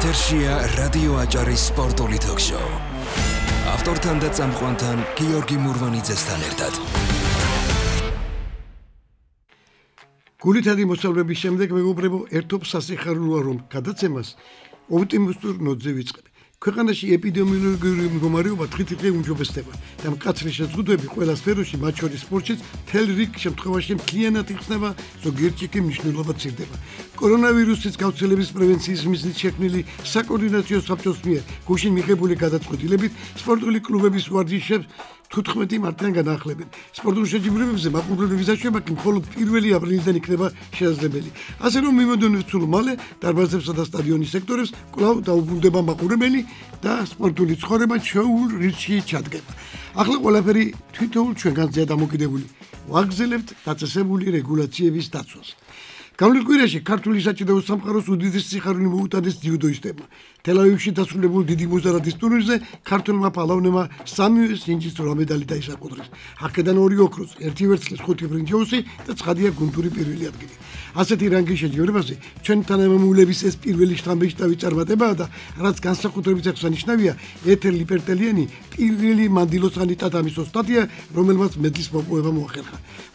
ეთერშია რადიო აჭარის სპორტული თოქ-შოუ. ავტორთან და წამყვანთან გიორგი მურვანიძესთან ერთად. გულითადი მოსწავლების შემდეგ მეგობრებო, ერთობ სასიხარულოა, რომ გადაცემას ოპტიმისტურ ნოტზე ვიწყებ. ქვეყანაში ეპიდემიოლოგიური მდგომარეობა დღით-დღე უმჯობესდება და მკაცრი შეზღუდვები ყველა სფეროში, მათ შორის სპორტშიც, მთელ რიგ შემთხვევაში მთლიანად იხსნება, ზოგიერთში კი მნიშვნელობა ცირდება. კორონავირუსის გავრცელების პრევენციის მიზნით შექმნილი საკოორდინაციო საბჭოს მიერ გუშინ მიღებული გადაწყვეტილებით სპორტული კლუბების ვარჯიშებს 15 მარტიდან განაახლებენ. სპორტულ შეჯიბრებებზე მაყურებლების აღშობა კი მხოლოდ 1 აპრილიდან იქნება შესაძლებელი. ასე რომ მიმოდევნო სულ მალე დარბაზებსა და სტადიონის სექტორებს კვლავ დაუბრუნდება მაყურებელი და სპორტული ცხოვრება ჩვეულ რიცხვში ჩადგება. ახლა ყველაფერი თვითონ ჩვენგანზეა დამოკიდებული. ვაგრძელებთ დაწესებული რეგულაციების დაცვას. გამრავლ კვირაში ქართული საჭიროო სამყაროს უდიდესი სიხარული მოუტანეს ძიუდოისტებმა. თელ-ავივში დასრულებულ დიდი მოზარადის ტურნირზე ქართულმა პალავნებმა 3 სინჯის მედალი დაისაკუთრეს. აქედან 2 ოქროს, 1 ვერცხლის, 5 ბრინჯაოსი და ცხადია გუნდური პირველი ადგილი. ასეთი რანგის შეჯიბრებაზე ჩვენ თანამემამულების ეს პირველი შთამბეჭდავი წარმატებაა და რაც განსაკუთრებით აღსანიშნავია, ეთერ ლიპერტელიანი პირველი მანდილოსანი ტატამის ოსტატია, რომელმაც მედლის მოპოვება მოახერხა.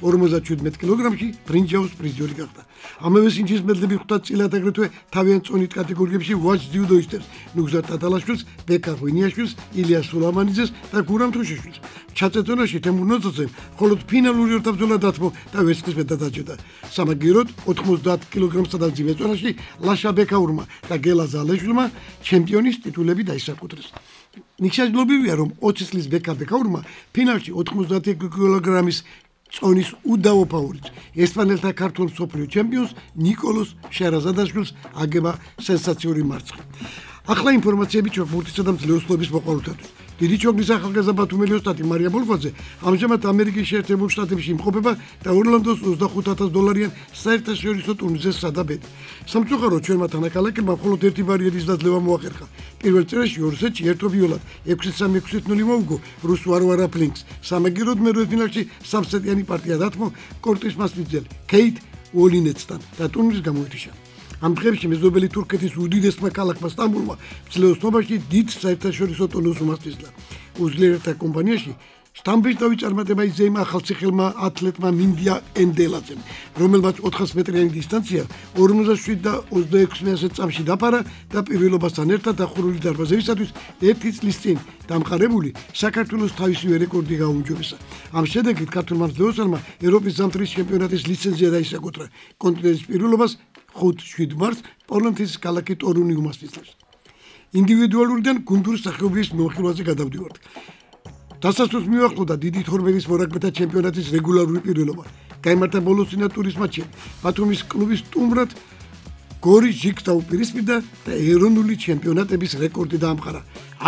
57 კილოგრამში ბრინჯაოს პრიზიორი გახდა. ამავე სინჯის მედლები ხვდა წილად აგრეთვე თავიანთ წონით კატეგორიებში ვაჯ ძიუდოისტებს, ნუგზარ ტატალაშვილს, ბექა ღვინიაშვილს, ილია სულამანიძეს და გურამ თუშიშვილს. ჩაწეთონაში თემურ ნოძოძემ მხოლოდ ფინალური ორთაბრძოლა დათმო და ვერცხლის მედალი დაჯდა. სამაგიეროდ 90 კილოგრამსა და მძიმე წონაში ლაშა ბექაურმა და გელა ზალეშვილმა ჩემპიონის ტიტულები დაისაკუთრეს. ნიშნულობრივია, რომ 20 წლის ბექაურმა ფინალში 90 კილოგრამის წონის უდავო ფავორიტს, ესპანელთა ქართულ მსოფლიო ჩემპიონს ნიკოლოს შერაზადაშვილს აგება სენსაციური მარცხი. ახლა ინფორმაციები ჩოგბურთისა და მძლეოსნობის მოყვარულთათვის. დიდი ჩოგბის ახალგაზრდა ბათუმელი ოსტატი მარია ბოლქვაძე ამჟამად ამერიკის შეერთებულ შტატებში იმყოფება და ორლანდოს $25,000 საერთაშორისო ტურნირზე სადაბედი. სამწუხაროდ ჩვენმა თანაკალაკებმა მხოლოდ ერთი ბარიერის დაძლევა მოახერხა. პირველ წერაში ორსეტში ერთობიოლად 6-3-6-0 მოუგო რუს ვარვარა ფლინკს. სამაგიეროდ მერვე ფინალში სამსეტიანი პარტია დათმო კორტის მასპინძელ კეით უოლინეცთან და ტურნირის გამოეთიშა. ამ დღეებში მეზობელი თურქეთის უდიდესმა ქალაქმა სტამბულმა ძლეოსნობაში დიდ საერთაშორისო ტურნირს უმასპინძლა. უძლიერთა კომპანიაში შთამბეჭდავი წარმატება იზეიმა ახალციხელმა ათლეტმა მინდია ენდელაძემ, რომელმაც 400 მეტრიანი დისტანცია 47 და 26 წამში დაფარა და პირველობასთან ერთად დახურული დარბაზებისათვის 1 წლის წინ დამყარებული საქართველოს თავისივე რეკორდი გაუმჯობესა. ამ შედეგით ქართულმა მძლეოსანმა ევროპის ზამთრის ჩემპიონატის ლიცენზია დაისაკუთრა. კონტინენტის პირველობას 5-7 მარტს პოლონეთის ქალაქი ტორუნი უმასპინძლებს. ინდივიდუალურიდან გუნდური სახეობის მომხილვაზე გადავდივართ. დასასრულს მიუახლოვდა დიდი თორმერის მორაგბეთა ჩემპიონატის რეგულარული პირველობა. გაიმართა ბოლოსინა ტურის მატჩები. ბათუმის კლუბის სტუმრად გორი ჟიქს დაუპირისპირდა და ეროვნული ჩემპიონატების რეკორდი დაამყარა.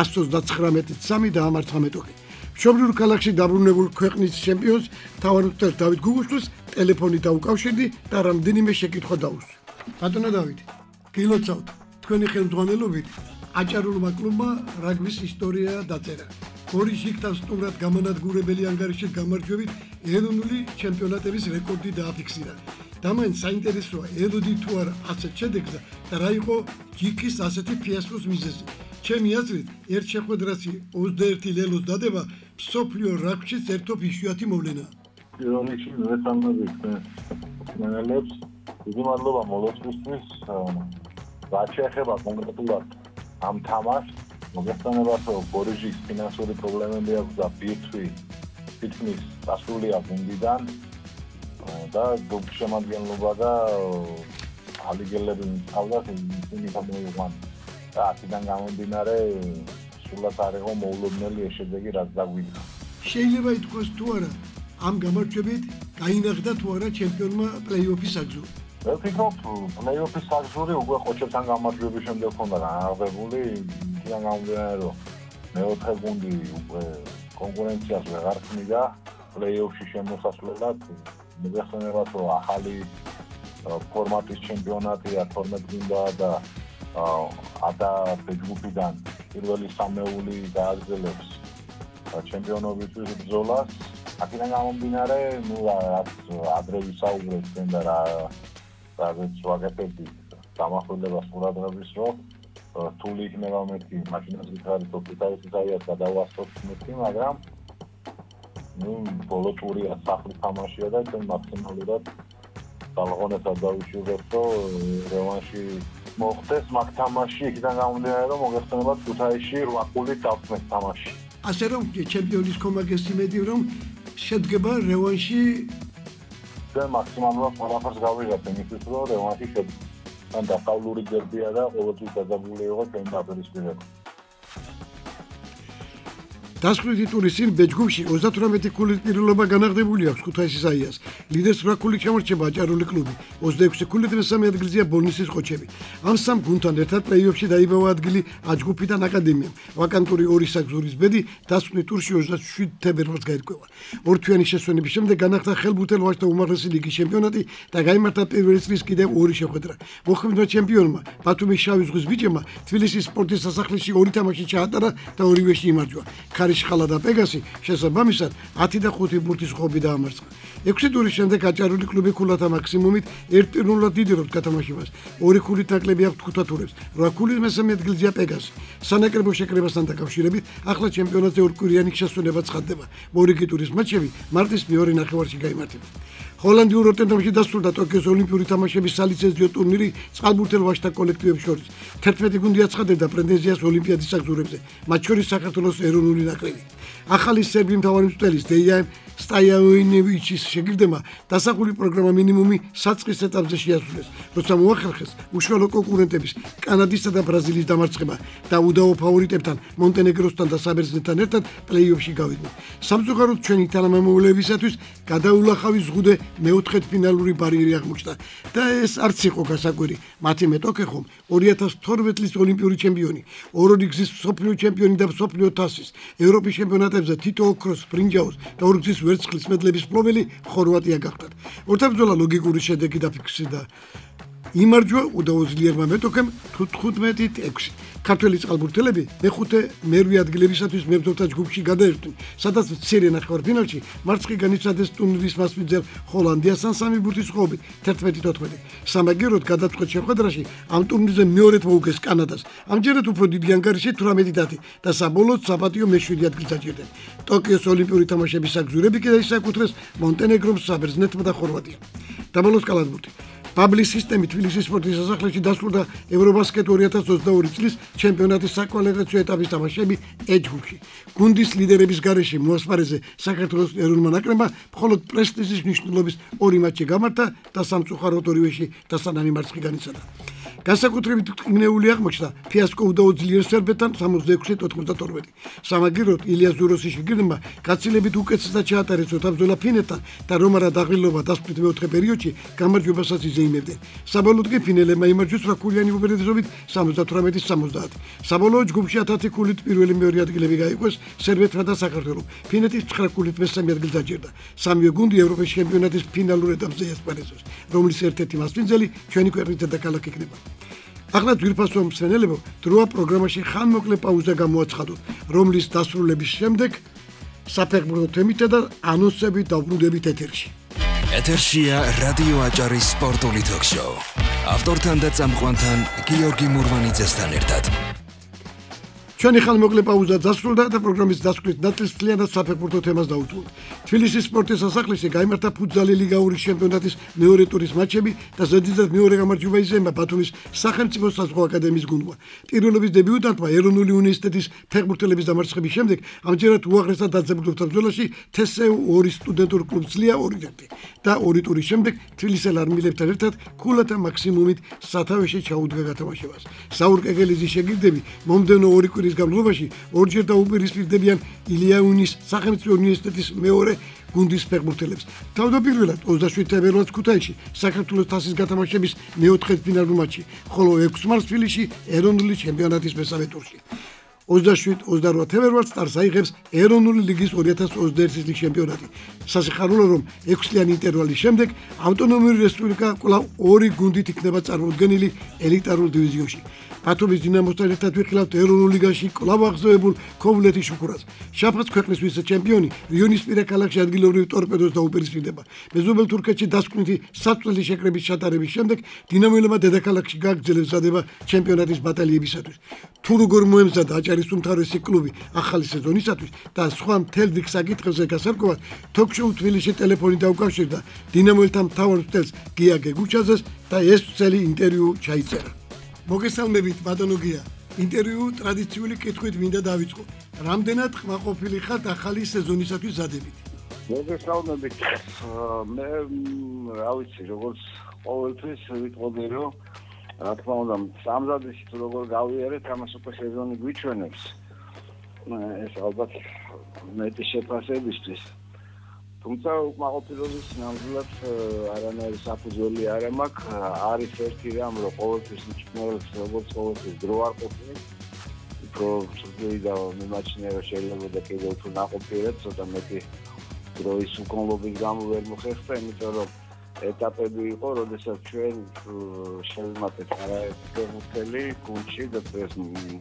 139-3 დაამარცხა მეტოქი. მშობლიურ ქალაქში დაბრუნებულ ქვეყნის ჩემპიონს მთავარმწვრთნელ დავით გუგუშვილს ტელეფონით დაუკავშირდი და რამდენიმე შეკითხვა დაუსვი. ბატონო დავით, გილოცავთ, თქვენი ხელმძღვანელობით აჭარულმა კლუბმა რაგბის ისტორია დაწერა. გორი ჟიქთან სტუმრად გამონადგურებელი ანგარიშის გამარჯვებით ეროვნული ჩემპიონატების რეკორდი დააფიქსირა. და მაინც საინტერესოა, ელოდი თუ არა ასეთ შედეგს და რა იყო ჟიქის ასეთი ფიასკოს მიზეზი. ჩემი აზრით, ერთ შეხვედრაში 21 ლელოს დადება მსოფლიო რაგბის ერთობ იშვიათი მოვლენაა. პირველ რიგში მოვესალმებით მენელებს, დიდი მადლობა მოლოცვისთვის. რაც შეეხება კონკრეტულად ამ თამაშს, მოგესალმებით, რომ გორი ჟიქს ფინანსური პრობლემები აქვს და ბირთვი თითქმის დასრულია გუნდიდან და გუნდის შემადგენლობა და ალიგელები მთავრად ისინი გამოიყვანეს. და აქედან გამომდინარე სულაც არ იყო მოულოდნელი ეს შედეგი, რაც დაგვიდგა. შეიძლება ითქვას თუ არა, ამ გამარჯვებით გაინახდა თუ არა ჩემპიონმა პლეი-ოფის აგზური. მე ვფიქრობ, პლეი-ოფის აგზური უკვე ხოჭებთან გამარჯვების შემდეგ ჰქონდა განაღებული, იქიდან გამომდინარე, რომ მეოთხე გუნდი უკვე კონკურენციას ვეღარ ქმნიდა პლეი-ოფში შემოსასვლელად. მოგეხსენებათ, რომ ახალი ფორმატის ჩემპიონატია 12 გუნდაა და ადა ბეჯგუფიდან პირველი სამეული გააგრძელებს ჩემპიონობის ბრძოლას. აქედან გამომდინარე, რაც ადრე ვისაუბრეთ და რაც ვაკეთებდი დამახვილებას ყურადღების, რომ რთული იქნება მეთქი, მაშინაც გითხარით ოქროთაისის აიას გადავასწროთ მეთქი, მაგრამ ბოლო ტურია სახლის თამაშია და ჩვენ მაქსიმალურად სალღონესაც დავიშურებთ, რომ რევანში მოხდეს მაგ თამაში, იქიდან გამომდინარე, რომ მოგეხსენებათ ქუთაისში 8 გოლით დავწმეთ თამაში. ასე რომ ჩემპიონის კომაგეს იმედი რომ შედგება რევანში ჩვენ მაქსიმალურად ყველაფერს გავიღებთ იმისთვის, რომ რევანში შედგება. ან დასავლური გერბია და ყოველთვის დაძაბული იყო ჩვენ დაპირისპირება. დასავლეთი ტურის წინ ბეჯგუფში 38 ქულით პირველობა განაღდებული აქვს ქუთაისის აიას. ლიდერს 8 ქულით შემორჩება აჭარული კლუბი. 26 ქულით მესამე ადგილზეა ბოლნისის ყოჩები. ამ სამ გუნდთან ერთად პლეი-ოფში დაიბავა ადგილი აჯგუფიდან აკადემიამ. ვაკანტური 2 საგზურის ბედი დასავლეთ ტურში 27 თებერვალს გაირკვევა. ორთვიანი შესვენების შემდეგ განახდა ხელბურთელ ვაჟთა უმაღლესი ლიგის ჩემპიონატი და გაიმართა პირველი წლის კიდევ 2 შეხვედრა. მოხმარდა ჩემპიონმა ბათუმის შავი ზღვის ბიჭებმა თბილისის სპორტის სასახლეში 2 თამაში ჩაატარა და ორივეში იმარჯვა. ხალა და პეგასი შესაბამისად 10 და 5 ბურთის ხობი დაამარცხა. 6 ტურის შემდეგ აჭარული კლუბი ქულათა მაქსიმუმით 1-1 ლიდერობს გათამაშებას. 2 ქულით ნაკლები აქვს ქუთათურებს, 8 ქულით მესამე ადგილზეა პეგასი. სანაკრებო შეკრებასთან დაკავშირებით ახლა ჩემპიონატზე ორკვირიანი შესვენება ცხადდება. მორიგი ტურის მატჩები მარტის მეორე ნახევარში გაიმართება. ჰოლანდიურ როტერდამში დასრულდა ტოკიოს ოლიმპიური თამაშების სალიცენზიო ტურნირი წყალბურთელ ვაჟთა კოლექტივებს შორის. 11 გუნდი აცხადებდა პრეტენზიას ოლიმპიადის საგზურებზე, მათ შორის საქართველოს ეროვნული ნაკრები. ახალი სერბი მთავარი მწვრთნელის დეიან სტაიაოინევიჩის შეგირდება დასახული პროგრამა მინიმუმი საწყის ეტაპზე შეასრულეს, როცა მოახერხეს უშუალო კონკურენტების კანადისა და ბრაზილიის დამარცხება და უდავო ფავორიტებთან მონტენეგროსთან და საბერძნეთთან ერთად პლეი-ოფში გავიდნენ. სამწუხაროდ ჩვენი თანამემამულეებისათვის გადაულახავი ზღუდე მეოთხედფინალური ბარიერი აღმოჩნდა და ეს არც იყო გასაკვირი. მათი მეტოქე ხომ 2012 წლის ოლიმპიური ჩემპიონი, ორ-ორი გზის მსოფლიო ჩემპიონი და მსოფლიო თასის, ევროპის ჩემპიონატებზე თითო ოქროს, ბრინჯაოს და ორ გზის ვერცხლის მედლების მფლობელი ხორვატია გახდათ. ორთაბრძოლა ლოგიკური შედეგი დაფიქსირდა. იმარჯვა უდავო ძლიერმა მეტოქემ 15-6. ქართველი წყალბურთელები მეხუთე მერვე ადგილებისათვის მებრძოლთა ჯგუფში გადაერთვნენ, სადაც მცირე ნახევარფინალში მარცხი განიცადეს ტურნირის მასპინძელ ჰოლანდიასთან 3 ბურთის ხობით 11-14. სამაგიეროდ გადაწყვეტ შეხვედრაში ამ ტურნირზე მეორედ მოუგეს კანადას. ამჯერად უფრო დიდი ანგარიში 18-10 და საბოლოოდ საპატიო მე-7 ადგილს აჭირდნენ. ტოკიოს ოლიმპიური თამაშების საგზურები კიდე ისაკუთრეს მონტენეგროს, საბერძნეთმა და ხორვატიამ. დაბოლოს კალათბურთი. პაბლის სისტემით თბილისის სპორტის სასახლეში დასრულდა ევრობასკეტ 2022 წლის ჩემპიონატის საკვალიფიკაციო ეტაპის თამაშები ეჯგუფში. გუნდის ლიდერების გარეშე მოასპარეზე საქართველოს ეროვნულმა ნაკრებმა მხოლოდ პრესტიჟის მნიშვნელობის 2 მატჩი გამართა და სამწუხაროდ ორივეში დასანამი მარცხი განიცადა. განსაკუთრებით ყინეული აღმოჩნდა ფიასკო უდავო ძლიერ სერბეთთან 66-92. სამაგიეროდ ილია ზუროსის შეგირდმა გაცილებით უკეთესად ჩაატარეს ოთაბრძოლა ფინეთთან და რომარა დაღლილობა დასწრით მეოთხე პერიოდში გამარჯვებასაც იზეიმებდნენ. საბოლოოდ კი ფინელებმა იმარჯვეს 8 ქულიანი უპირატესობით 78-70. საბოლოოდ ჯგუფში 10 ქულით პირველი მეორე ადგილები გაიყვეს სერბეთმა და საქართველომ. ფინეთის 9 ქულით მესამე ადგილს დაჭერდა. სამივე გუნდი ევროპის ჩემპიონატის ფინალურ ეტაპზე ესპარეზობს, რომლის ერთ-ერთი მასპინძელი ჩვენი ქვეყნის დედაქალაქი იქნება. ახლა ძვირფასო მსმენელებო, დროა პროგრამაში ხანმოკლე პაუზა გამოაცხადოთ, რომლის დასრულების შემდეგ საფეხბურთო თემითა და ანონსებით დავბრუნდებით ეთერში. ეთერშია რადიო აჭარის სპორტული თოქ-შოუ. ავტორთან და წამყვანთან გიორგი მურვანიძესთან ერთად. ჩვენი ხანმოკლე პაუზა დასრულდა და პროგრამის დასკვნის ნაწილსწლიანად საფეხბურთო თემას დაუთმოთ. თბილისის სპორტის სასახლეში გაიმართა ფუტზალი ლიგაურის ჩემპიონატის მეორე ტურის მატჩები და ზედიზედ მეორე გამარჯვება იზემა ბათუმის სახელმწიფო საზღვაო აკადემიის გუნდმა. პირველობის დებიუტანტმა ეროვნული უნივერსიტეტის ფეხბურთელების დამარცხების შემდეგ ამჯერად უაღრესად დაძაბულობდა ბრძოლაში TSU 2 სტუდენტურ კლუბს ძლია 2-1 და 2 ტურის შემდეგ თბილისელ არმიელებთან ერთად ქულათა მაქსიმუმით სათავეში ჩაუდგა გათამაშებას. საურ კეგელიზის შეგირდები მომდევნო 2 კვირის განმავლობაში ორჯერ დაუპირისპირდებიან ილიაუნის სახელმწიფო უნივერსიტეტის მეორე გუნდის ფეხბურთელებს. თავდაპირველად 27 თებერვალს ქუთაისში საქართველოს თასის გათამაშების მეოთხედფინალურ მატჩი, ხოლო 6 მარტს თბილისში ეროვნული ჩემპიონატის მესამე ტურში. 27-28 თებერვალს სტარტს აიღებს ეროვნული ლიგის 2021 წლის ჩემპიონატი. სასიხარულო რომ 6 წლიანი ინტერვალის შემდეგ ავტონომიური რესპუბლიკა კვლავ 2 გუნდით იქნება წარმოდგენილი ელიტარულ დივიზიონში. ბათუმის დინამოსთან ერთად ვიხილავთ ეროვნულ ლიგაში კვლავ აღზევებულ ქოვლეთის შუქურას. შაფხატს ქვეყნის ვიცე-ჩემპიონი რიონისპირა ქალაქში ადგილობრივ ტორპედოს დაუპირისპირდება. მეზობელ თურქეთში დასკვნითი საწვრილი შეკრების ჩატარების შემდეგ დინამოელებმა დედაქალაქში გაგრძელებს მზადება ჩემპიონატის ბატალიებისათვის. თუ როგორ მოემზადა აჭარის უმთავრესი კლუბი ახალი სეზონისათვის და სხვა მთელ რიგ საკითხებზე გასარკვევად თოქ-შოუ თბილისში ტელეფონი დაუკავშირდა დინამოელთა მთავარ მცველს გია გეგუჩაძეს და ეს წელი ინტერვიუ ჩაიწერა. მოგესალმებით ბატონო გია. ინტერვიუ ტრადიციული კითხვით მინდა დავიწყო. რამდენად ყმაყოფილი ხართ ახალი სეზონისათვის მზადებით? მოგესალმებით. მე რა ვიცი, როგორც ყოველთვის ვიტყოდი, რომ რა თქმა უნდა, სამზადისი თუ როგორ გავიარეთ, ამას უკვე სეზონი გვიჩვენებს. ეს ალბათ მეტი შეფასებისთვის. თუმცა უკმაყოფილების ნამდვილად არანაირი საფუძველი არ მაქვს. არის ერთი რამ, რომ ყოველთვის მწვრთნელს როგორც ყოველთვის დრო არ ყოფილის. უფრო ძლიერი და მიმაჩნია, რომ შეიძლება კიდევ უფრო ნაყოფიერად ცოტა მეტი დროის უკმაყოფილების გამო ვერ მოხერხდა, იმიტომ რომ ეტაპები იყო, როდესაც ჩვენ შევიმატეთ არაერთი ფეხბურთელი გუნდში და ეს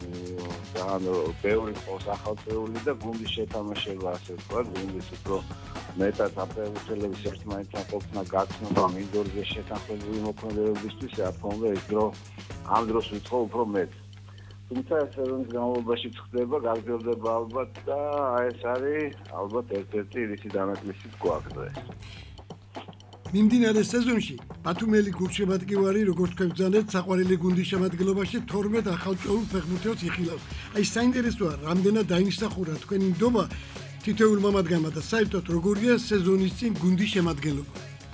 ბევრი ყავს ახალწეული და გუნდის შეთამაშება, ასე ვთქვათ, გუნდის უფრო მეტად ფეხბურთელების ერთმანეთთან ყოფნა გაცნობა მინდორზე შეთანხმებული მოქმედებებისთვის, რა თქმა უნდა, ეს დრო ამ დროს ვიწყო უფრო მეტ. თუმცა სეზონის განმავლობაში ხდება, გაგრძელდება ალბათ და ეს არის ალბათ ერთ-ერთი რისი დამატებითი გვაქვს დღეს. მიმდინარე სეზონში ბათუმელი გულშემატკივარი, როგორც თქვენ ბრძანეთ, საყვარელი გუნდის შემადგენლობაში 12 ახალწეულ ფეხბურთელს იხილავს. აი საინტერესოა, რამდენად დაიმსახურა თქვენი ნდობა თითოეულმა მათგანმა და საერთოდ როგორია სეზონის წინ გუნდის შემადგენლობა?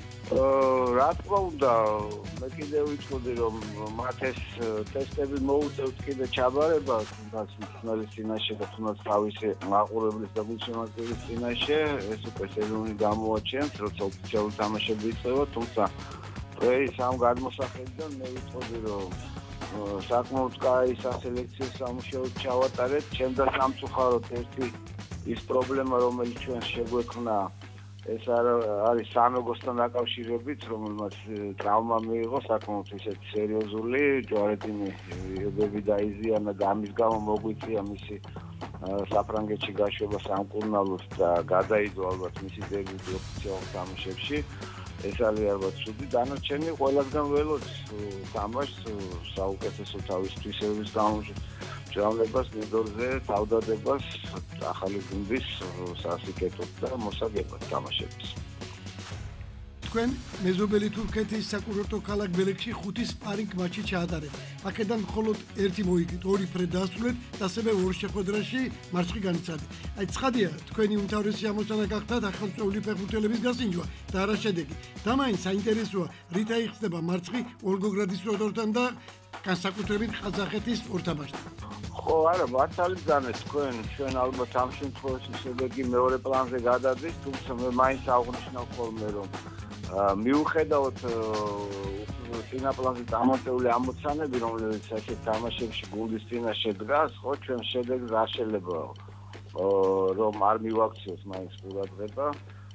რა თქმა უნდა, მე კიდევ ვიტყოდი, რომ მათ ეს ტესტები მოუწევთ კიდე ჩაბარება, თუნდაც მწვრთნელის წინაშე და თუნდაც თავისი მაყურებლის და გულშემატკივრის წინაშე, ეს უკვე სეზონი გამოაჩენს, როცა ოფიციალური თამაშები იწყება, თუმცა პრეის ამ გადმოსახედიდან მე ვიტყოდი, რომ საკმაოდ კაი სასელექციო სამუშაო ჩავატარეთ. ჩემდა სამწუხაროდ ერთი ის პრობლემა, რომელიც ჩვენ შეგვექმნა, ეს არის სამეგოსთან დაკავშირებით, რომელმაც ტრავმა მიიღო, საკმაოდ ისეთი სერიოზული, ჯვარედინი დაიზიანა და ამის გამო მოგვიწია მისი საფრანგეთში გაშვება სამკურნალოდ და გადაიდო ალბათ მისი დებუტი ოფიციალურ თამაშებში. ეს არის ალბათ ცუდი. დანარჩენი ყველასგან ველოც თამაშს საუკეთესო თავის თვისების გამომჟღავნებას მინდორზე, თავდადებას, ახალი გუნდის სასიკეთოდ და მოსაგებად თამაშებს. თქვენ მეზობელი თურქეთის საკურორტო ქალაქ ბელექში 5 სპარინგ მატჩი ჩაატარეთ. აქედან მხოლოდ ერთი მოიგეთ, 2 ფრე დაასრულეთ და ასევე 2 შეხვედრაში მარცხი განიცადეთ. აი ცხადია, თქვენი უმთავრესი ამოცანა გახდათ ახალწეული ფეხბურთელების გასინჯვა და არა შედეგი. და მაინც საინტერესოა, რითა იხსნება მარცხი ვოლგოგრადის როდორთან და განსაკუთრებით ყაზახეთის ორთაბაჟთან. ხო, არა, მართალი ბრძანეთ თქვენ, ჩვენ ალბათ ამ შემთხვევაში შედეგი მეორე პლანზე გადადის, თუმცა მე მაინც აღვნიშნავ ხოლმე, რომ მიუხედავად წინა პლანზე დამატებული ამოცანები, რომელიც ასეთ თამაშებში გუნდის წინაშე დგას, ხო, ჩვენ შედეგს არ შეიძლება რომ არ მივაქციოს მაინც ყურადღება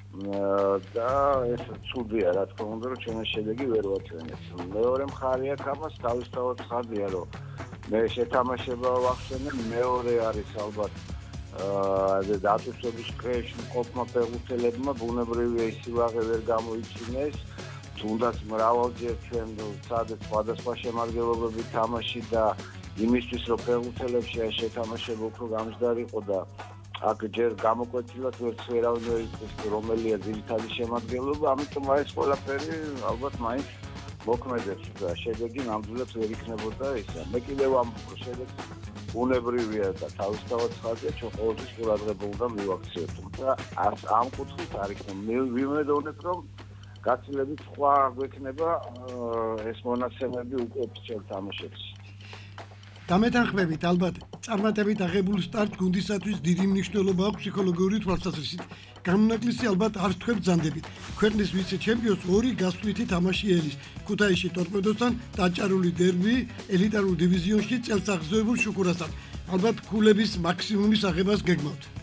და ეს ცუდია, რა თქმა უნდა, რომ ჩვენ შედეგი ვერ ვაჩვენებთ. მეორე მხარე აქ ამას თავისთავად ხარდია, რომ მე შეთამაშება ვახსენე, მეორე არის ალბათ დატვირთვების კრეში მყოფმა ფეხბურთელებმა ბუნებრივია ის სილაღე ვერ გამოიჩინეს, თუნდაც მრავალჯერ ჩვენ სადაც სხვადასხვა შემადგენლობები თამაში და იმისთვის რომ ფეხბურთელებში ეს შეთამაშება უფრო გამჯდარიყო და აქ ჯერ გამოკვეთილად ვერც ვერავინ ვერ იცის რომელია ძირითადი შემადგენლობა, ამიტომ ეს ყველაფერი ალბათ მაინც მოქმედებს და შედეგი ნამდვილად ვერ იქნებოდა ისა. მე კიდევ ამ შედეგს ბუნებრივია და თავისთავად ხარჯია ჩვენ ყოველთვის ყურადღება უნდა მივაქციოთ. თუმცა ამ კუთხით არის ვიმედოვნებ, რომ გაცილებით სხვა გვექნება ეს მონაცემები უკვე ოფიციალურ თამაშებში. დამეთანხმებით ალბათ წარმატებით აღებულ სტარტ გუნდისათვის დიდი მნიშვნელობა აქვს ფსიქოლოგიური თვალსაზრისით. განმანაკლისი ალბათ არ თქვენ ბრძანდებით. ქვეყნის ვიცე-ჩემპიონს 2 გასვლითი თამაში ელის. ქუთაისში ტორპედოსთან და აჭარული დერბი ელიტარულ დივიზიონში წელს აღზევებულ შუქურასთან. ალბათ ქულების მაქსიმუმის აღებას გეგმავთ.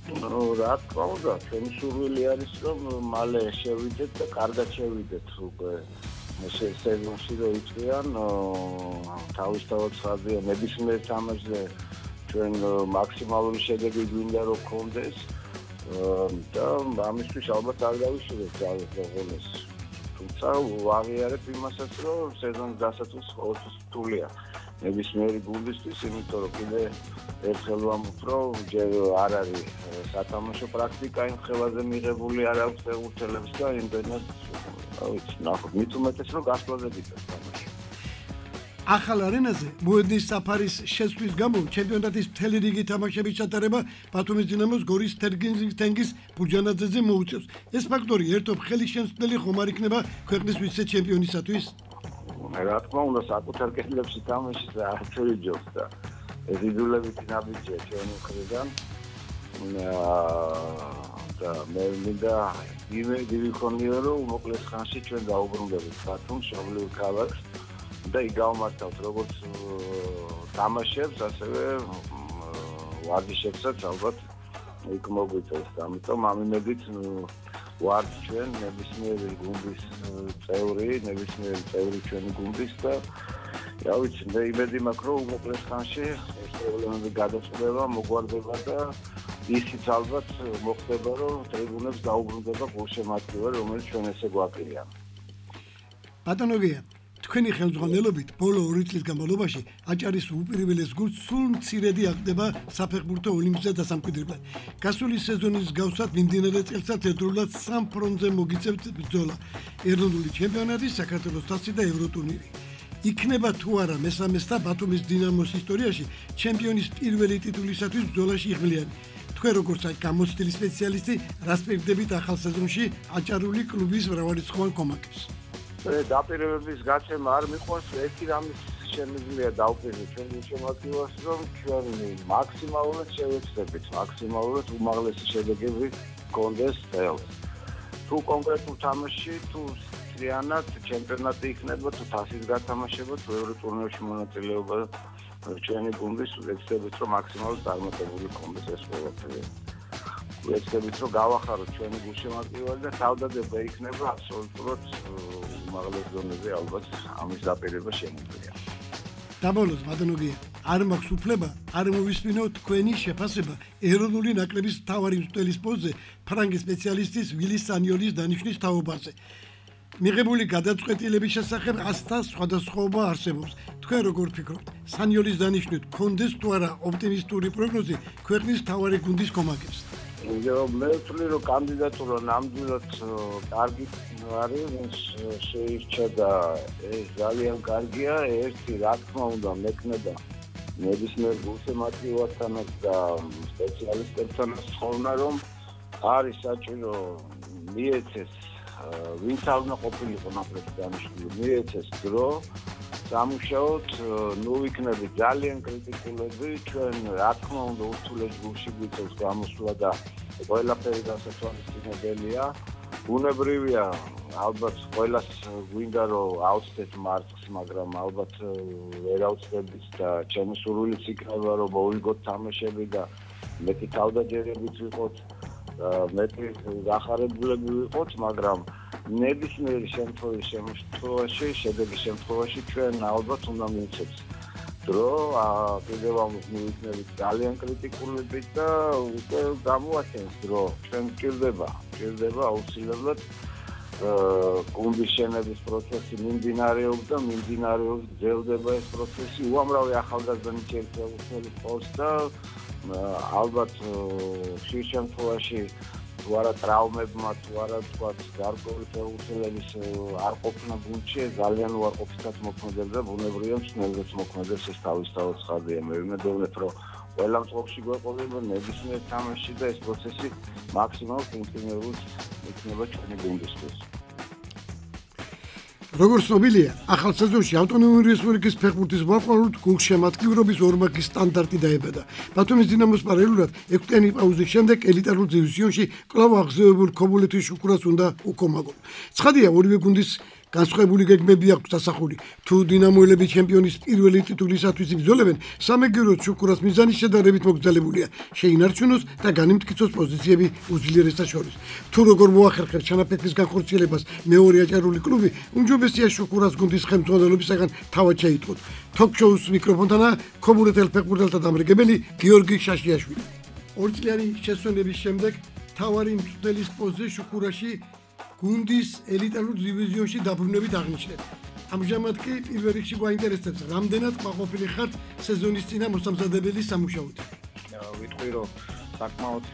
რა თქმა უნდა, ჩვენი სურვილი არის რომ მალე შევიდეთ და კარგად შევიდეთ უკვე სეზონში რო იწყიან თავისთავად ხაზია ნებისმიერ თამაშზე ჩვენ მაქსიმალური შედეგი გვინდა რომ გქონდეს და ამისთვის ალბათ არ დავიშურეთ ძალით როგორიც თუმცა ვაღიარებ იმასაც რომ სეზონის დასაწყისს ყოველთვის რთულია ნებისმიერი გუნდისთვის იმიტომ რომ კიდე ერთხელ ვამბობ რომ ჯერ არ არის სათამაშო პრაქტიკა იმ ხელაზე მიღებული არ აქვს ფეხბურთელებს და იმდენად ნახოთ მით უმეტეს რომ გასვლაზებით თამაში ახალ არენაზე მოედნის საფარის შესვლის გამო ჩემპიონატის მთელი რიგი თამაშების ჩატარება ბათუმის დინამოს გორის თენგიზ ბურჯანაძეზე მოუწევს ეს ფაქტორი ერთობ ხელის შემცვლელი ხომ არ იქნება ქვეყნის ვიცე-ჩემპიონისათვის რა თქმა უნდა საკუთარ კედლებში თამაშის არც ვერ იჯობს და ეს იძულებითი ნაბიჯია ჩვენი მხრიდან და მე მინდა იმედი ვიქონიო რომ მოკლეს ხანში ჩვენ დაუბრუნდებით ბათუმს მშობლიურ ქალაქს და იგავმართავთ როგორც თამაშებს ასევე ვარჯიშებსაც ალბათ იქ მოგვიწევს ამიტომ ამ იმედით ვართ ჩვენ ნებისმიერი გუნდის წევრი ნებისმიერი წევრი ჩვენი გუნდის და რა ვიცი მე იმედი მაქვს რომ მოკლეს ხანში ეს პრობლემები გადაწყვეტება მოგვარდება და ისიც ალბათ მოხდება რომ ტრიბუნებს დაუბრუნდება გულშემატკივარი რომელიც ჩვენ ესე გვაკლია ბატონო გია თქვენი ხელმძღვანელობით ბოლო 2 წლის განმავლობაში აჭარის უპირველეს გუნდს სულ მცირედი აღდება საფეხბურთო ოლიმპიადა დასამკვიდრებლად. გასული სეზონის გავსად მიმდინარე წელსაც ერთდროულად 3 ფრონტზე მოგიწევთ ბრძოლა. ეროვნული ჩემპიონატი, საქართველოს თასი და ევროტურნირი. იქნება თუ არა მესამესთა ბათუმის დინამოს ისტორიაში ჩემპიონის პირველი ტიტულისათვის ბრძოლაში იღბლიანი. თქვენ როგორც გამოცდილი სპეციალისტი, რას პირდებით ახალ სეზონში აჭარული კლუბის მრავალრიცხოვან კომაკებს? დაპირებების გაცემა არ მიყვარს ერთი რამის შემიძლია დავუყიროთ ჩვენ შემოგვიყვარს რომ ჩვენ მაქსიმალურად შევეცდებით მაქსიმალურად უმაღლესი შედეგები გქონდეს წელს თუ კონკრეტულ თამაშში თუ სრიანად ჩემპიონატი იქნება თუ თასის გათამაშება თუ ევროტურნირში მონაწილეობა ჩვენი გუნდის ვეცდებით რომ მაქსიმალურად წარმატებული გქონდეს ეს ყველაფერი ვეცდებით რომ გავახაროთ ჩვენი გულშემატკივარი და თავდადება იქნება აბსოლუტურად უმაღლეს ზონაზე ალბათ ამის დაპირება შემიძლია. დაბოლოს ბატონოგია, არ მაქვს უფლება არ მოვისმინო თქვენი შეფასება ეროვნული ნაკრების მთავარი მწვრთნელის პოზზე ფრანგი სპეციალისტის ვილის სანიოლის დანიშვნის თაობაზე. მიღებული გადაწყვეტილების შესახებ ასთა სხვადასხვაობა არსებობს. თქვენ როგორ ფიქრობთ, სანიოლის დანიშვნით გქონდეს თუ არა ოპტიმისტური პროგნოზი ქვეყნის მთავარი გუნდის კომაკებს? მე ვთვლი რომ კანდიდატურა ნამდვილად კარგი არის შეირჩა და ეს ძალიან კარგია ერთი რა თქმა უნდა მექნება ნებისმიერ გულშემატკივართანაც და სპეციალისტებთანაც ხოვნა რომ არის საჭირო მიეცეს ვინც არ უნდა ყოფილიყო ნაკრების დანიშნული მიეცეს დრო სამუშაოთ ნუ იქნებით ძალიან კრიტიკულები ჩვენ რა თქმა უნდა ურთულეს გულში გვიწევს გამოსვლა და ყველაფერი დასათვალისწინებელია ბუნებრივია ალბათ ყველას გვინდა რომ აუცდეთ მარცხს მაგრამ ალბათ ვერ აუცდებით და ჩემი სურვილიც იქნება რომ მოვიგოთ თამაშები და მეტი თავდაჯერებით ვიყოთ მეტი გახარებულები ვიყოთ მაგრამ ნებისმიერი შემთხვევაში შედეგის შემთხვევაში ჩვენ ალბათ უნდა მივცეთ დრო კიდევ ვიქნებით ძალიან კრიტიკულები და უკვე გამოაჩენს დრო ჩვენ გვჭირდება აუცილებლად გუნდის შენების პროცესი მიმდინარეობს და მიმდინარეობს გრძელდება ეს პროცესი უამრავი ახალგაზრდა ნიჭიერი პოს და ალბათ ხშირ შემთხვევაში თუ არა ტრაუმებმა თუ არა თქვა გარკვეული ფეხბურთელების არ ყოფნა გუნდში ძალიან უარყოფითად მოქმედებს და ბუნებრივია მსმენელებს მოქმედებს ეს თავისთავად ხაზია მე ვიმედოვნებ რომ ყველა მსოფლიოში გვეყოლება ნებისმიერ თამაშში და ეს პროცესი მაქსიმალურად ფუნქციონირებს იქნება ჩვენი გუნდისთვის როგორც ცნობილია, ახალ სეზონში ავტონომიური რესპუბლიკის ფეხბურთის მოყვარულთ გულშემატკივრობის ორმაგი სტანდარტი დაებადა. ბათუმის დინამოს პარალელურად 6-წლიანი პაუზის შემდეგ ელიტარულ დივიზიონში კვლავ აღზევებულ ქობულეთის შუქურას უნდა უკომაგონ. ცხადია, ორივე გუნდის განსხვავებული გეგმები აქვს დასახული. თუ დინამოელები ჩემპიონის პირველი ტიტულისათვის იბრძოლებენ, სამეგრელოს შუქურას მიზანი შედარებით მოგრძალებულია. შეინარჩუნოს და განიმტკიცოს პოზიციები უძლიერესთა შორის. თუ როგორ მოახერხებს ჩანაფიქრის განხორციელებას მეორე აჭარული კლუბი, უმჯობესია შუქურას გუნდის ხელმძღვანელობისაგან თავად შეიტყოთ. თოქ-შოუს მიკროფონთანა ქობურეთელ ფეხბურთელთა დამრიგებელი გიორგი შაშიაშვილი. ორწლიანი შესვენების შემდეგ თავარი მწვრთნელის პოზიციაზე შუქურაში გუნდის ელიტარულ დივიზიონში დაბრუნებით აღნიშნეთ. ამჟამად კი პირველ რიგში გვაინტერესებს, რამდენად კმაყოფილი ხართ სეზონის წინა მოსამზადებელი სამუშაოდ. ვიტყვი რომ საკმაოდ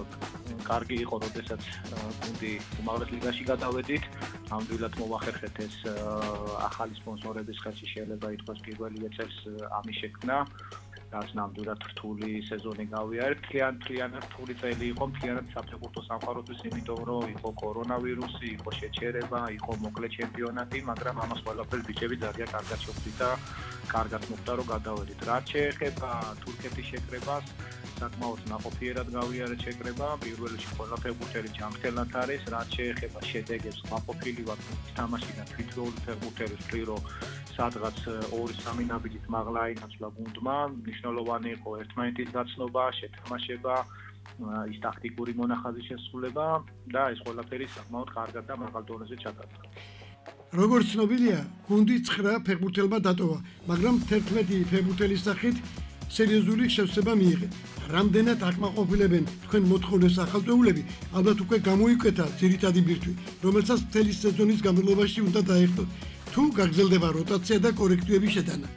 კარგი იყო, როდესაც გუნდი უმაღლეს ლიგაში გადავედით. ნამდვილად მოვახერხეთ ეს ახალი სპონსორების ხელში შეიძლება ითქვას პირველი წელს ამის შექმნა. რაც ნამდვილად რთული სეზონი გავიარეთ. მთლიანად რთული წელი იყო მთლიანად საფეხბურთო სამყაროთვის, იმიტომ რომ იყო კორონავირუსი, იყო შეჩერება, იყო მოკლე ჩემპიონატი, მაგრამ ამას ყველაფერს ბიჭები ძალიან კარგად შეხვდით და კარგად მოხდა რომ გადავედით. რაც შეეხება თურქეთის შეკრებას, საკმაოდ ნაყოფიერად გავიარეთ შეკრება. პირველ რიგში ყველა ფეხბურთელი ჯანმრთელად არის, რაც შეეხება შედეგებს, ნაყოფილი ვარ თამაში და თვითროლი ფეხბურთელი ვთვლი რომ სადღაც 2-3 ნაბიჯით მაღლა ინაცვლა გუნდმა. მნიშვნელოვანი იყო ერთმანეთის გაცნობა, შეთამაშება, ის ტაქტიკური მონახაზის შესრულება და ეს ყველაფერი საკმაოდ კარგად და მაღალ დონეზე ჩატარდა. როგორც ცნობილია, გუნდი 9 ფეხბურთელმა დატოვა, მაგრამ 11 ფეხბურთელის სახით სერიოზული შევსება მიიღეთ. რამდენად აკმაყოფილებენ თქვენ მოთხოვნეს ახალწეულები, ალბათ უკვე გამოიკვეთა ძირითადი ბირთვი, რომელსაც მთელი სეზონის განმავლობაში უნდა დაეხტოთ. თუ გაგრძელდება როტაცია და კორექტივების შეტანა.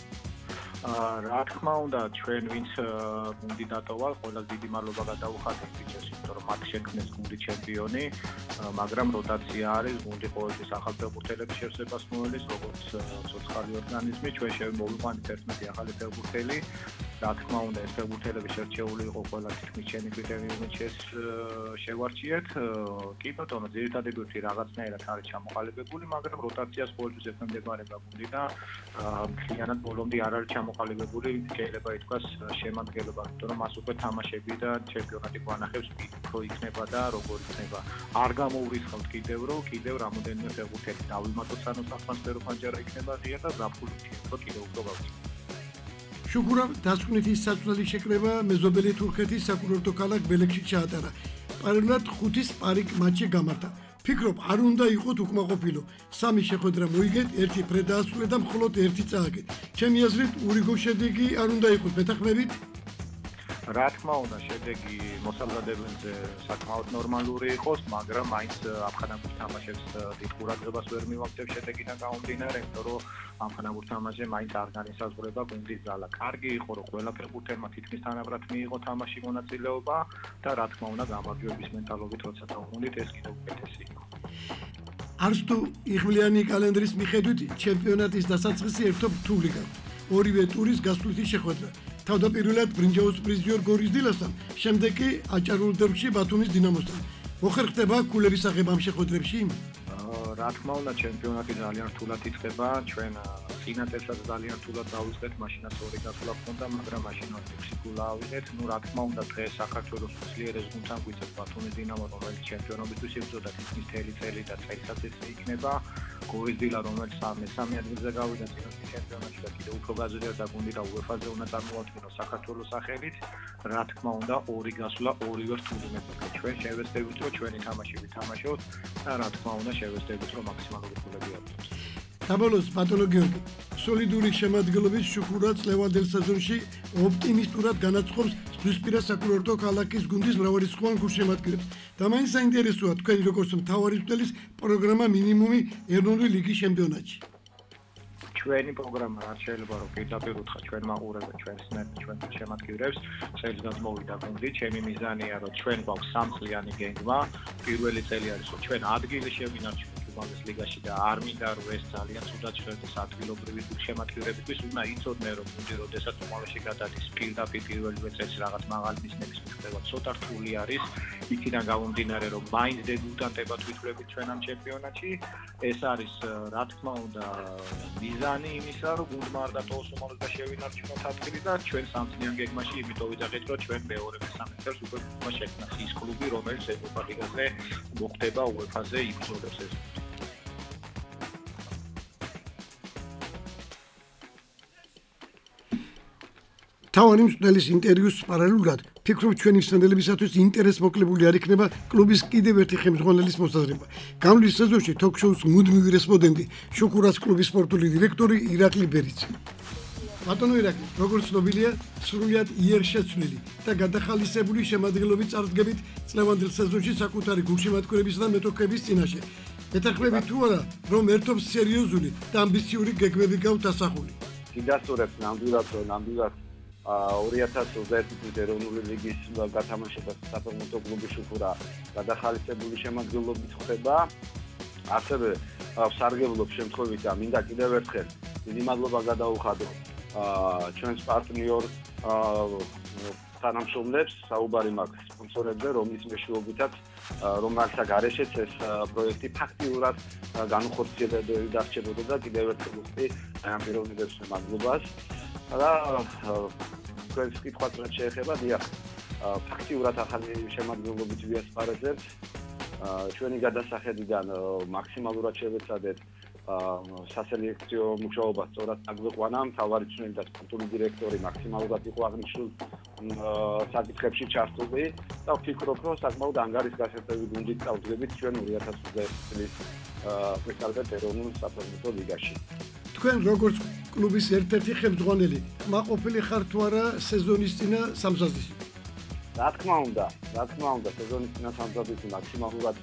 რა თქმა უნდა, ჩვენ ვინც გუნდი დატოვა, ყველას დიდი მადლობა გადავუხადეთ ბიჭებს, იმიტომ რომ მათ შექმნეს გუნდი ჩემპიონი, მაგრამ როტაცია არის, გუნდი ყოველთვის ახალ ფეხბურთელების შევსებას მოელის, როგორც ცოცხალი ორგანიზმი, ჩვენ შევმოვიყვანეთ 11 ახალი ფეხბურთელი. რა თქმა უნდა, ეს ფეხბურთელები შერჩეული იყო ყველა თითქმის ჩემი კრიტერიუმით შევარჩიეთ. კი ბატონო, ძირითადი ბირთვი რაღაცნაირად არის ჩამოყალიბებული, მაგრამ როტაციას ყოველთვის ექვემდებარება გუნდი და მთლიანად ბოლომდე არ არის ჩამოყალიბებული, შეიძლება ითქვას შემადგენლობა, იმიტომ რომ მას უკვე თამაშები და ჩემპიონატი გვანახებს უფრო იქნება და როგორ იქნება. არ გამოვრიცხავთ კიდევ რამოდენიმე ფეხბურთელი დავიმატოთ, სანამ სატრანსფერო ფანჯარა იქნება ღია და ზაფხული იქნება კიდევ უფრო გავწევთ. შუქურა დასკვნითის საწვრთნელი შეკრება მეზობელი თურქეთის საკურორტო ქალაქ ბელექში ჩაატარა. პარალელურად 5 პარიკ მატჩი გამართა. ფიქრობ, არ უნდა იყოთ უკმაყოფილო. 3 შეხვედრა მოიგეთ, 1 ფრე დაასრულეთ და მხოლოდ 1 წააგეთ. ჩემი აზრით, ურიგო შედეგი არ უნდა იყოს, მეთანხმებით? რა თქმა უნდა, შედეგი მოსამზადებელზე საკმაოდ ნორმალური იყოს, მაგრამ მაინც ამხანაგურ თამაშებს დიდ ყურადღებას ვერ მივაქცევ შედეგიდან გამომდინარე, იმიტომ რომ ამხანაგურ თამაშზე მაინც არ განისაზღვრება გუნდის ძალა. კარგი იყო, რომ ყველა ფეხბურთელმა თითქმის თანაბრად მიიღო თამაში მონაწილეობა და რა თქმა უნდა, გამარჯვების მენტალობით როცა დავუყვნით, ეს კიდევ უკეთესი იყო. არც თუ იღბლიანი კალენდრის მიხედვით ჩემპიონატის დასაწყისი ერთობ რთული გაქვს. ორივე ტურის გასვლითი შეხვედრა. თავდაპირველად ბრინჯაოს პრიზიორ გორის დილასთან, შემდეგ კი აჭარულ დერბში ბათუმის დინამოსთან. მოხერხდება ქულების აღება ამ შეხვედრებში? რა თქმა უნდა, ჩემპიონატი ძალიან რთულად იწყება, ჩვენ წინა წელსაც ძალიან რთულად დავიწყეთ, მაშინაც 2 გასვლა ჰქონდა, მაგრამ მაშინაც 6 გოლა ავიღეთ. რა თქმა უნდა, დღეს საქართველოს უძლიერეს გუნდთან გვიწევს ბათუმის დინამო, რომელიც ჩემპიონობისთვის იბრძოდა თითქმის მთელი წელი და წელსაც ესე იქნება. გორის დილა, რომელიც მესამე ადგილზე გავიდა წინასწარ ჩემპიონატში და კიდევ უფრო გაზრდა გუნდი და UEFA-ზე უნდა წარმოადგინოს საქართველოს სახელით. რა თქმა უნდა, 2 გასვლა, ორივე რთული მეფობდა. ჩვენ შევეცდებით, რომ ჩვენი თამაში ვითამაშოთ და რა თქმა უნდა, შევეცდებით, რომ მაქსიმალური გოლები ავიღოთ. საბოლოოდ, ბატონო გიორგი, სოლიდური შემადგენლობის შუქურა წლევანდელ სეზონში ოპტიმისტურად განაცხობს ზღვისპირა საკურორტო ქალაქის გუნდის მრავალრიცხოვან გულშემატკივრებს. და მაინც საინტერესოა თქვენი როგორც მთავარი მწვრთნელის პროგრამა მინიმუმი ეროვნული ლიგის ჩემპიონატში. ჩვენი პროგრამა რაც შეიძლება რომ პირდაპირ უთხრა ჩვენ მაყურებელს, ჩვენ შემატკივრებს, წელს მოვიდა გუნდი. ჩემი მიზანია რომ ჩვენ გვაქვს 3 წლიანი გეგმა. პირველი წელი არის რომ ჩვენ ადგილი შევინარჩუნოთ უმაღლეს ლიგაში და არ მინდა რომ ეს ძალიან ცუდად შეერთდეს ადგილობრივი შემატკივრებისთვის. უნდა იცოდნენ რომ გუნდი როდესაც უმაღლესში გადადის პირდაპირ პირველივე წელს რაღაც მაღალი მიზნების მიღება ცოტა რთული არის. იქიდან გამომდინარე რომ მაინც დებუტანტებად ვითვლებით ჩვენ ამ ჩემპიონატში. ეს არის რა თქმა უნდა მიზანი იმისა რომ გუნდმა არ დატოვოს უმაღლეს და შევინარჩუნოთ ადგილი და ჩვენ 3 წლიან გეგმაში იმიტომ ვიძახეთ რომ ჩვენ მეორე-მესამე წელს უკვე შექმნას ის კლუბი რომელიც ევროპა ლიგაზე მოხდება UEFA-ზე იბრძოლებს ეს. მთავარი მწვრთნელის ინტერვიუს პარალელურად ფიქრობ ჩვენი მსმენელებისათვის ინტერესს მოკლებული არ იქნება კლუბის კიდევ ერთი ხელმძღვანელის მოსაზრება. გამლის სეზონში თოქ-შოუს მუდმივი რესპონდენტი შუქურას კლუბის სპორტული დირექტორი ირაკლი ბერიძე. ბატონო ირაკლი, როგორც ცნობილია, სრულიად იერშეცვლილი და გადახალისებული შემადგენლობით წარდგებით წლევანდელ სეზონში საკუთარი გულშემატკივრების და მეტოქების წინაშე. მეთანხმები თუ არა, რომ ერთობს სერიოზული და ამბიციური გეგმები გაქვთ ასახული. დიდასტურებს ნამდვილად 2021 წლის ეროვნული ლიგის გათამაშებას საფეხბურთო კლუბი შუქურა გადახალისებული შემადგენლობით ხდება. ასევე სარგებლობს შემთხვევით და მინდა კიდევ ერთხელ დიდი მადლობა გადაუხადო ჩვენს პარტნიორ თანამშრომლებს, საუბარი მაქვს სპონსორებზე, რომლის მეშვეობითაც რომელთა გარეშეც ეს პროექტი ფაქტიურად განხორციელებული დარჩებოდა და კიდევ ერთხელ ვუხდი ამ პიროვნებებს მადლობას. და თქვენს კითხვას რაც შეეხება, დიახ, ფაქტიურად ახალი შემადგენლობით ვიასპარეზებთ. ჩვენი გადასახედიდან მაქსიმალურად შევეცადეთ სასელექციო მუშაობა სწორად აგვიყვანა, მთავარი მწვრთნელი და სპორტული დირექტორი მაქსიმალურად იყო აღნიშნულ საკითხებში ჩართული და ვფიქრობ, რომ საკმაოდ ანგარიშგასაწევი გუნდით წავდგებით ჩვენ 2021 წლის პრესტაჟად ეროვნულ საფეხბურთო ლიგაში. თქვენ როგორც კლუბის ერთ-ერთი ხელმძღვანელი, მაყოფილი ხართ თუ არა სეზონის წინა სამზადისით? რა თქმა უნდა, სეზონის წინა სამზადისი მაქსიმალურად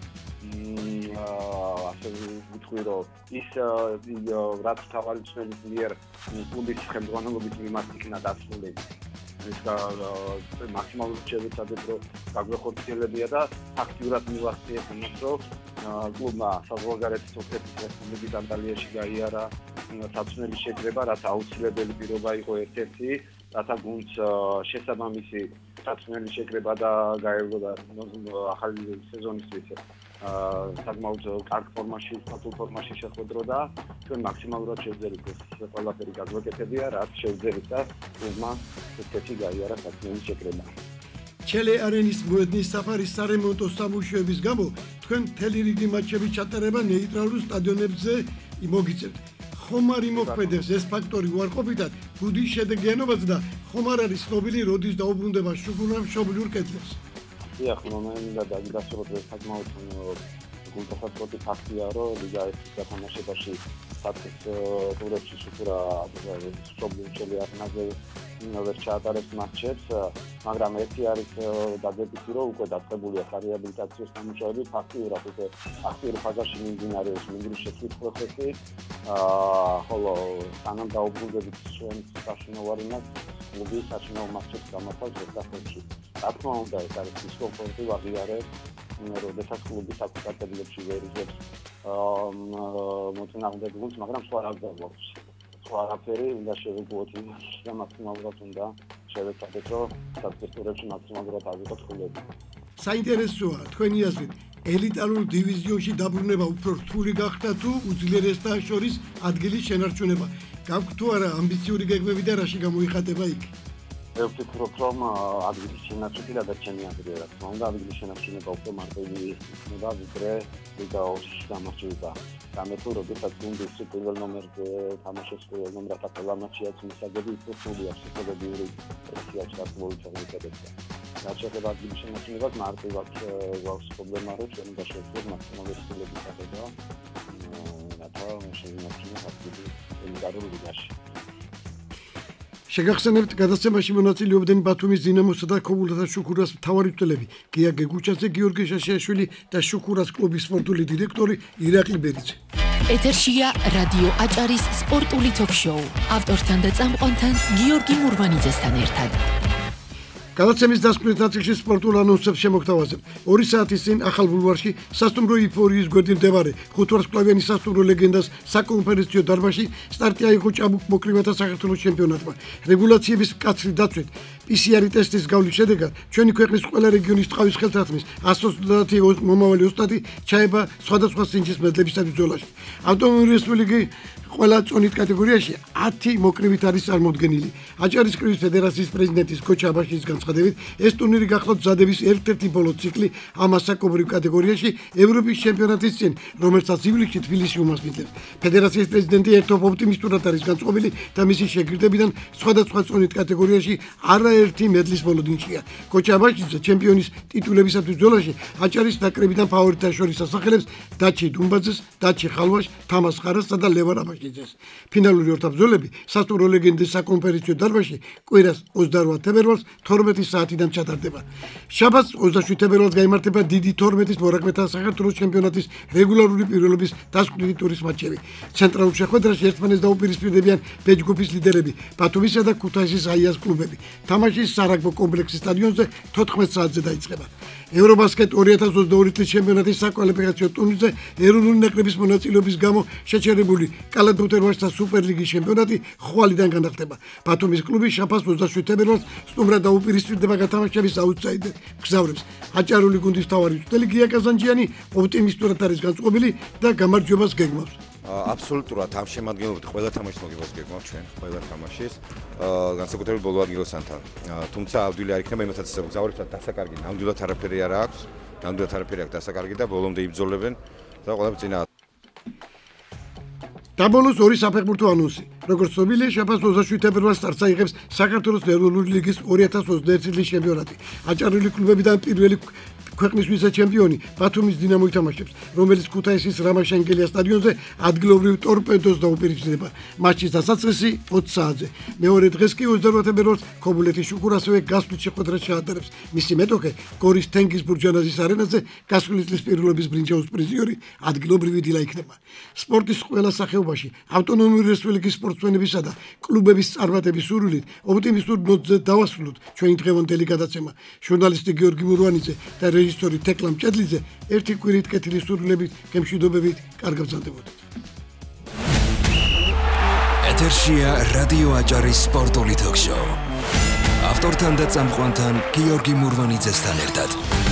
ასე ვიტყვი, რომ ის რაც თავარი მწვრთნელის მიერ კლუბის ხელმძღვანელობის მიმართ იქნა დასრულებული. ეს მაქსიმალურად შევეცადეთ, რომ გაგვეხორციელებია და ფაქტიურად მივახციეთ იმას, რომ კლუბმა საზღვარგარეთის თურქეთის რესპუბლიკის ანტალიაში გაიარა საცნელი შეკრება, რაც აუცილებელი პირობა იყო ერთ-ერთი, რათა გუნდს შესაბამისი საცნელი შეკრება და გაევლოდა ახალი სეზონისთვის საკმაოდ კარგ ფორმაში, სტატულ ფორმაში შეხვედრო და ჩვენ მაქსიმალურად შევძელით ეს ყველაფერი გაგვეკეთებია, რაც შევძელით და კლუბმა ერთ-ერთი გაიარა საცნელი შეკრება. ჩელე არენის მოედნის საფარის სარემონტო სამუშაოების გამო თქვენ მთელი რიგი მაჩების ჩატარება ნეიტრალურ სტადიონებზე მოგიწევთ. ხომ არ იმოქმედებს ეს ფაქტორი უარყოფითად გუნდის შედეგიანობას და ხომ არ არის ცნობილი როდის დაუბრუნდება შუქურა მშობლიურ კედლებს? დიახ, მომენტი და გასწოროთ საკმაოდ გულწრფელი ფაქტია, რომ ლიგა 1-ის გათამაშებაში საწყის ტურებში შუქურა მშობლიურ ჩელეარნაზე ვერ ჩაატარებს მატჩებს, მაგრამ ერთი არის დადებითი, რომ უკვე დაწყებულია რეაბილიტაციო სამუშაოები, ფაქტიურად უკვე აქტიურ ფაზაში მიმდინარეობს მინდვრის შეცვლის პროცესი, ხოლო სანამ დაუბრუნდებით ჩვენ საშინაო არენას, კლუბი საშინაო მატჩებს გამართავს ერთადერთი. რა თქმა უნდა, ეს არის დისკომფორტი ვაღიარე, როდესაც კლუბი საკუთარ კედლებში ვერ იღებს მოწინააღმდეგე გუნდს, მაგრამ სხვა რა გვაქვს. არაფერი უნდა შევეგუოთ იმას და მაქსიმალურად უნდა შევეცადეთ, რომ საწყის ტურებში მაქსიმალურად ავიღოთ ხულები. საინტერესოა თქვენი აზრით, ელიტარულ დივიზიონში დაბრუნება უფრო რთული გახდა თუ უძლიერესთა შორის ადგილის შენარჩუნება? გაქვთ თუ არა ამბიციური გეგმები და რაში გამოიხატება იქ? მე ვფიქრობ, რომ ადგილის შენარჩუნება და ჩემი აზრით, რა თქმა უნდა, ადგილის შენარჩუნება უფრო მარტივი იქნება, ვიდრე ლიგა 2-ში გამარჯვება. გამეთუ როდესაც გუნდის პირველ ნომერზე თამაშობს პირველ ნომერად ყველა მატჩია მისაგები უფრო სულია ფსიქოლოგიური პრესია ჩართული ჩაგდებს. რაც შეეხება ადგილის შენარჩუნებას, მარტივად გვაქვს პრობლემა, რომ ჩვენ უნდა შევძლოთ მაქსიმალური სულების აღება, რათა შევინარჩუნოთ ადგილი ელიტარულ ლიგაში. შეგახსენებთ, გადაცემაში მონაწილეობდნენ ბათუმის დინამოსა და ქობულთა შუქურას მთავარი მწვრთნელები გია გეგუჩაძე, გიორგი შაშიაშვილი და შუქურას კლუბის სპორტული დირექტორი ირაკლი ბერიძე. ეთერშია რადიო აჭარის სპორტული ток-შოუ. ავტორთან და წამყვანთან გიორგი მურვანიძესთან ერთად. გადაცემის დასკვნის ნაწილში სპორტულ ანონსებს შემოგთავაზებ. 2 საათის წინ ახალ ბულვარში სასტუმრო იფორიის გვერდით მდებარე ხუთვარსკვლავიანი სასტუმრო ლეგენდას საკონფერენციო დარბაზში სტარტი აიღო ჭაბუკ მოკრივათა საქართველოს ჩემპიონატმა. რეგულაციების მკაცრი დაცვით PCR ტესტის გავლის შედეგად ჩვენი ქვეყნის ყველა რეგიონის ტყავის ხელთათმის 130 მომავალი ოსტატი ჩაება სხვადასხვა სინჯის მედლებისათვის ბრძოლაში. ავტომობილის რესპუბლიკის ყველა წონით კატეგორიაში 10 მოკრივით არის წარმოდგენილი. აჭარისყრის ფედერაციის პრეზიდენტის ქოჩა აბაშიძის განცხადებით, ეს ტურნირი გახლავთ მზადების ერთ-ერთი ბოლო ციკლი ამ ასაკობრივ კატეგორიაში ევროპის ჩემპიონატის წინ, რომელსაც ივლისში თბილისში უმასპინძლებს. ფედერაციის პრეზიდენტი ერთობ ოპტიმისტურად არის განწყობილი და მისი შეგირდებიდან სხვადასხვა წონით კატეგორიაში არაერთი მედლის მოლოდინშია. ქოჩა აბაშიძე ჩემპიონის ტიტულებისათვის ბრძოლაში აჭარის ნაკრებიდან ფავორიტთა შორის ასახელებს დაჩი დუმბაძეს, დაჩი ხალვაშ, თამას ხარასსა და ლევან აბაშიძეს. ფინალური ორთაბრძოლები სასტუმრო ლეგენდის საკონფერენციო დარბაზში კვირას 28 თებერვალს 12 საათიდან ჩატარდება. შაბათს 27 თებერვალს გაიმართება დიდი 12-ის მორაგბეთა საქართველოს ჩემპიონატის რეგულარული პირველობის დასკვნითი ტურის მატჩები. ცენტრალურ შეხვედრაში ერთმანეთს დაუპირისპირდებიან ბეჯგუფის ლიდერები, ბათუმისა და ქუთაისის აიას კლუბები. თამაში სარაგბო კომპლექსის სტადიონზე 14 საათზე დაიწყება. ევრობასკეტ 2022 წლის ჩემპიონატის საკვალიფიკაციო ტურნირზე ეროვნული ნაკრების მონაწილეობის გამო შეჩერებული კალათბურთელთა სუპერლიგის ჩემპიონატი ხვალიდან განახდება. ბათუმის კლუბი შაბათს 27 თებერვალს სტუმრად დაუპირისპირდება გათამაშების აუტსაიდერ გზავრებს. აჭარული გუნდის მთავარი მწვრთნელი გია კაზანჯიანი ოპტიმისტურად არის განწყობილი და გამარჯვებას გეგმავს. აბსოლუტურად ამ შემადგენლობით ყველა თამაშის მოგებას გეგმავთ ჩვენ ყველა თამაშის განსაკუთრებით ბოლო ადგილოსანთან. თუმცა ავდვილი არ იქნება იმათაც გზავრებსაც დასაკარგი ნამდვილად არაფერი არ აქვს. ნამდვილად არაფერი აქვს დასაკარგი და ბოლომდე იბრძოლებენ და ყველა წინა დაბოლოს ორი საფეხბურთო ანონსი. როგორც ცნობილია, შაბათს 27 თებერვალს სტარტს აიღებს საქართველოს ეროვნული ლიგის 2021 წლის ჩემპიონატი. აჭარული კლუბებიდან პირველი ქვეყნის ვიცე-ჩემპიონი ბათუმის დინამო ითამაშებს, რომელიც ქუთაისის რამაშენგელია სტადიონზე ადგილობრივ ტორპედოს დაუპირისპირდება. მატჩის დასაწყისი 20 საათზე. მეორე დღეს კი 28 თებერვალს ქობულეთის შუქურ ასევე გასვლით შეხვედრას ჩაატარებს. მისი მეტოქე გორის თენგიზ ბურჯანაძის არენაზე გასვლით წლის პირველობის ბრინჯაოს პრიზიორი ადგილობრივი დილა იქნება. სპორტის ყველა სახეობაში ავტონომიური რესპუბლიკის სპორტსმენებისა და კლუბების წარმატების სურვილით ოპტიმისტურ ნოტზე დავასრულოთ ჩვენი დღევანდელი გადაცემა. ჟურნალისტი გიორგი მურვანიძე და რეჟისორი თეკლამ ჭედლიძე ერთი კვირით კეთილი სურვილებით, გემშვიდობებით, კარგ გრძანდებოდეთ. ეთერშია რადიო აჭარის სპორტული თოქ-შოუ. ავტორთან და წამყვანთან გიორგი მურვანიძესთან ერთად.